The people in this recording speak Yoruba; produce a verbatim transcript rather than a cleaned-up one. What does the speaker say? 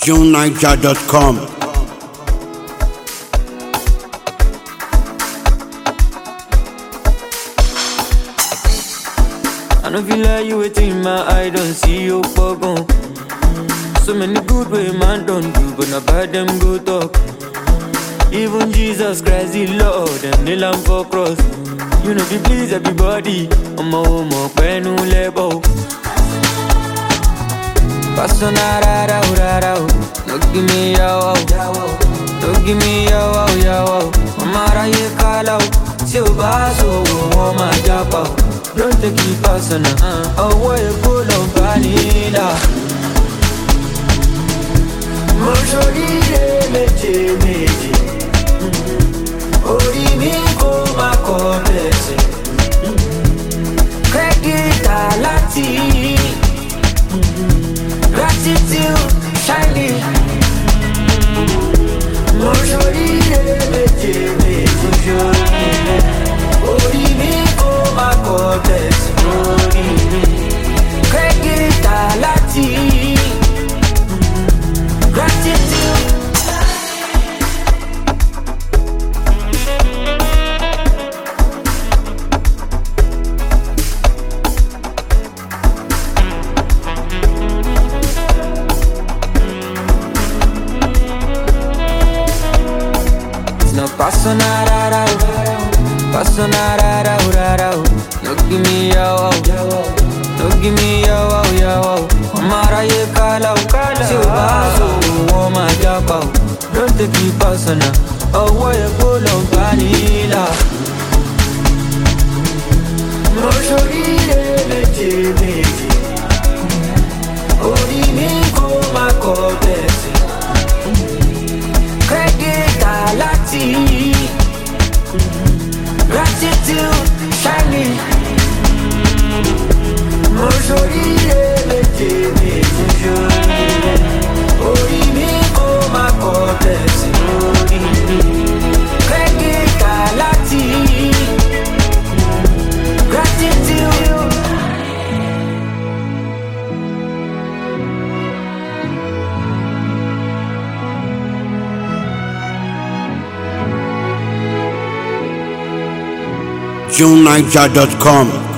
june niger dot com. I don't feel like you waiting in my eye, don't see you pogon. So many good way man don't do, but not bad them go talk. Even Jesus Christ the Lord, and nail am for cross. You know, be please everybody. I'm a homo, penu lebo. Passona rara rara, no give me yaw, no give me yaw yaw. Amara ye kalau, si o baso, o ma japa. Don't take it personal. Oh, why you pull on vanilla? Mojolire meje meje. Ori mi ko ma complexe. Credit alati. Gratitude shining. Mojolire meje meje. Ori mi ko ma complexe. Ori mi. Credit alati. Gratitude. No paso nada, paso nada, no give me yo, no give me yo, yo. Amara ye kalau, si o baso, o ma japa. Don't take it personal. Oh, why you pull on vanilla? Mojolire meje meje. Ori mi ko ma complexe. Credit alati. Gratitude shining. Mojolire meje meje. Ori mi ko ma complexe. Ori mi. Credit alati. Gratitude. june niger dot com.